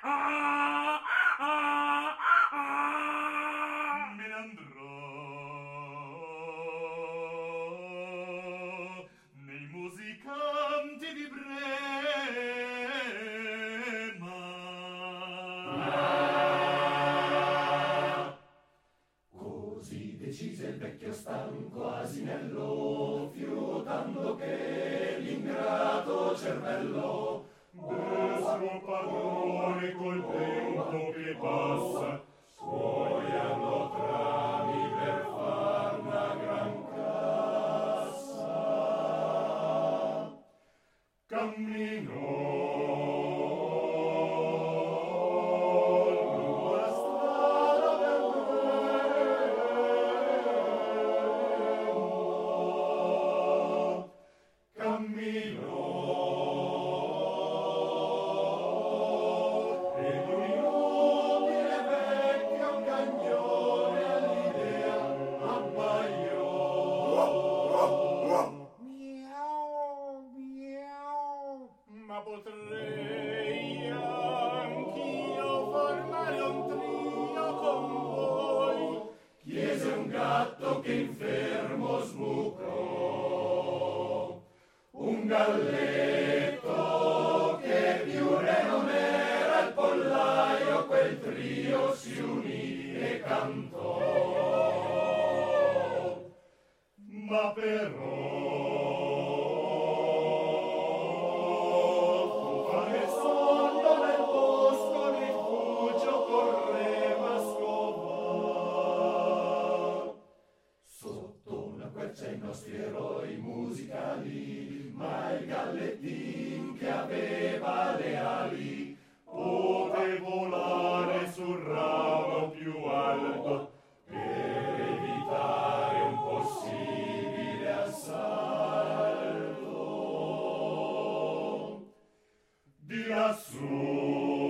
Me ne andrò nei musicanti di Brema. Così decise il vecchio stanco asinello, fiutando che l'ingrato cervello del suo padrone col tempo che passa suoi hanno trami per far una gran cassa. camminò lungo la strada del Remo. Camminò ed un inutile vecchio cagnone all'idea abbaiò. Miau, miau. Ma potrei anch'io formare un trio con voi. Chiese un gatto che infermo smucò, un galletto che più re non era il pollaio, quel trio si unì e cantò. Ma però fu fare sonno nel bosco, rifugio correva a scovare. Sotto una quercia i nostri eroi musicali, ma il gallettin che aveva le ali Poté volare sul ramo più alto per evitare un possibile assalto. di lassù.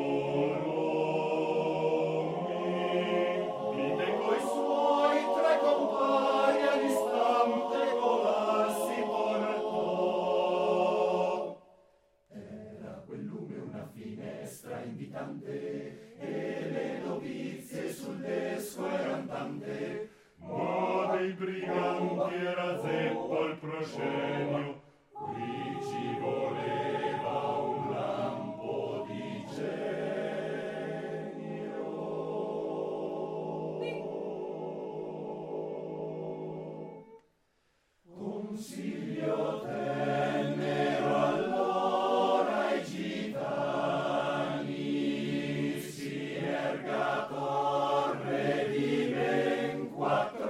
Vide coi suoi tre compari all'istante volar si portò. Era quel lume una finestra invitante e le novizie sul desco eran tante, Ma dei briganti era zeppo il proscenio. qui ci voleva un lampo di genio. Consiglio tennero allora i gitani, si erga torre di ben 4